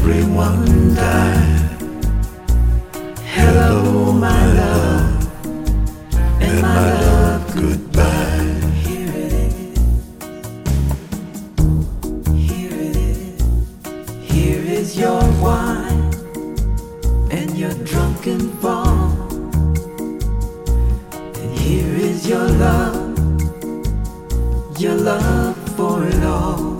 everyone died. Hello, my love, and my love, goodbye. Here it is. Here it is. Here is your wine and your drunken fall. And here is your love for it all.